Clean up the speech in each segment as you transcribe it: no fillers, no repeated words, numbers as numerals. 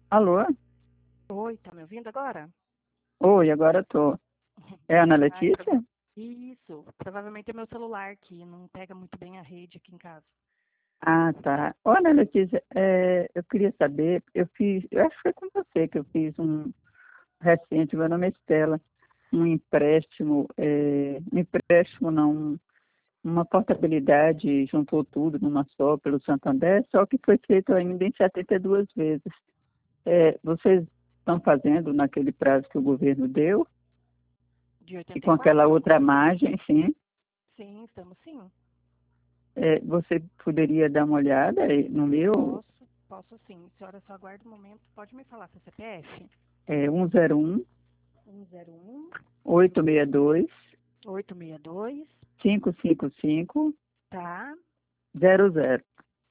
Alô? Oi, tá me ouvindo agora? Oi, agora tô. É a Ana Ai, prova- Letícia? Isso, provavelmente é meu celular que não pega muito bem a rede aqui em casa. Ah, tá. Ô, Ana Letícia, eu queria saber, eu acho que foi com você que eu fiz um recente, meu nome é Estela, um empréstimo não, uma portabilidade, juntou tudo numa só pelo Santander, só que foi feito ainda em 72 vezes. Vocês estão fazendo naquele prazo que o governo deu, De e com aquela 84? outra margem, sim. Sim, estamos sim. Você poderia dar uma olhada no meu, Posso sim. Senhora, só aguarda um momento. Pode me falar seu CPF? 101 101 862 862, 555 tá? 00.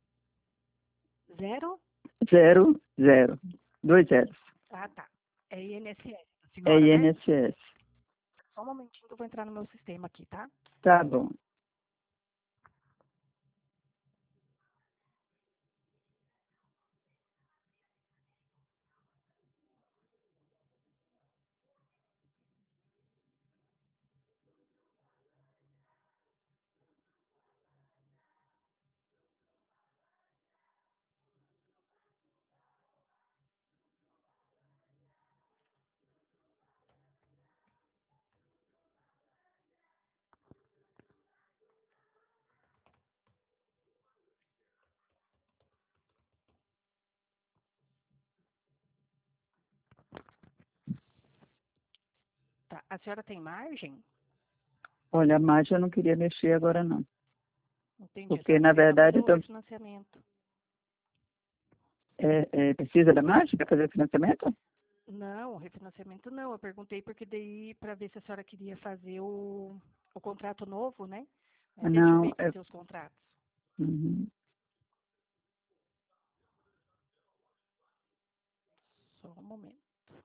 Zero? 00. Dois zeros. Ah, tá. É INSS da É senhora, né? INSS. Só um momentinho que eu vou entrar no meu sistema aqui, tá? Tá bom. Tá. A senhora tem margem? Olha, a margem eu não queria mexer agora não. Entendi. A Porque, senhora na queria só verdade, fazer o refinanciamento. precisa da margem para fazer o financiamento? Não, refinanciamento não. Eu perguntei porque daí para ver se a senhora queria fazer o contrato novo, né? Deixa eu ver Não. aqui seus contratos. Uhum. Só um momento.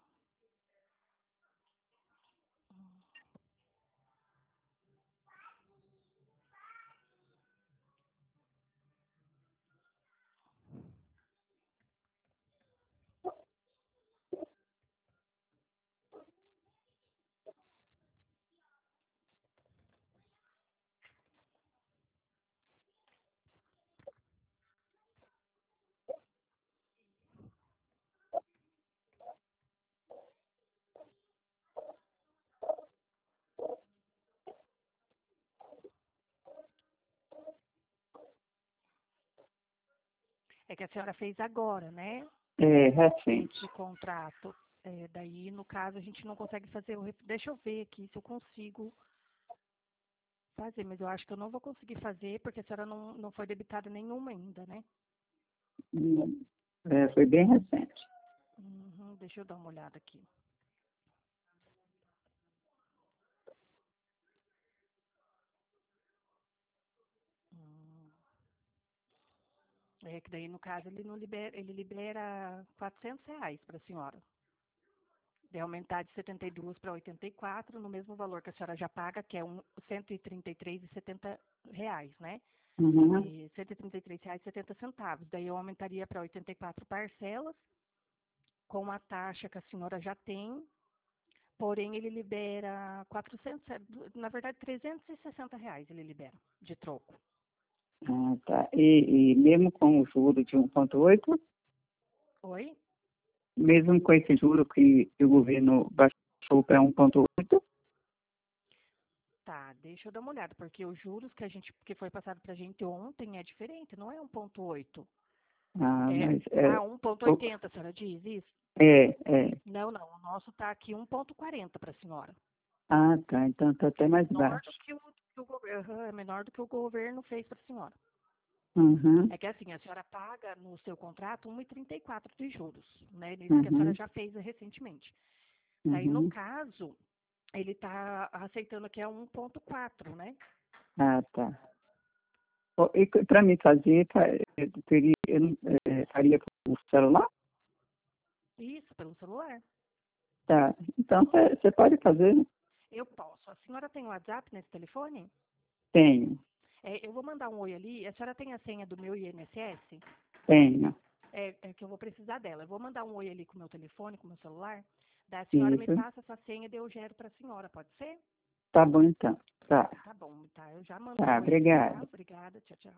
É que a senhora fez agora, né? Recente. Esse contrato. Daí, no caso, a gente não consegue fazer Deixa eu ver aqui se eu consigo fazer, mas eu acho que eu não vou conseguir fazer porque a senhora não foi debitada nenhuma ainda, né? Foi bem recente. Uhum, deixa eu dar uma olhada aqui. Hum, É que daí, no caso, ele libera R$ 400 para a senhora. De aumentar de 72 para 84, no mesmo valor que a senhora já paga, que é R$ 133,70, né? Uhum. E R$ 133,70. Daí eu aumentaria para 84 parcelas, com a taxa que a senhora já tem, porém ele libera 400, na verdade R$ 360 ele libera de troco. Ah, tá. E mesmo com o juro de 1,8, Oi? mesmo com esse juro que o governo baixou para 1,8, Tá, deixa eu dar uma olhada, porque os juros que foi passado para a gente ontem é diferente, não é 1,8. mas 1,80, a senhora diz isso? é. Não, não, o nosso está aqui 1,40 para a senhora. Ah, tá. Então está até mais Menor do baixo. que o governo, é menor do que o governo fez para a senhora. Uhum, É que assim, a senhora paga no seu contrato 1,34 de juros, né? Isso que a senhora uhum, já fez recentemente. Daí, no uhum. caso, ele está aceitando que é 1,4, né? Ah, tá. E para mim fazer, faria por celular? Isso, pelo celular. Tá. Então você pode fazer, né? Eu posso. A senhora tem WhatsApp nesse telefone? Tenho, Eu vou mandar um oi ali. A senhora tem a senha do meu INSS? tenho. é que eu vou precisar dela. Eu vou mandar um oi ali com o meu telefone, com o meu celular. Daí a senhora me Isso. passa essa senha, daí eu gero para a senhora, pode ser? Tá bom, então. Tá, Tá bom, tá. Eu já mando tá, um oi aqui, tá? obrigada. Obrigada, tchau, tchau.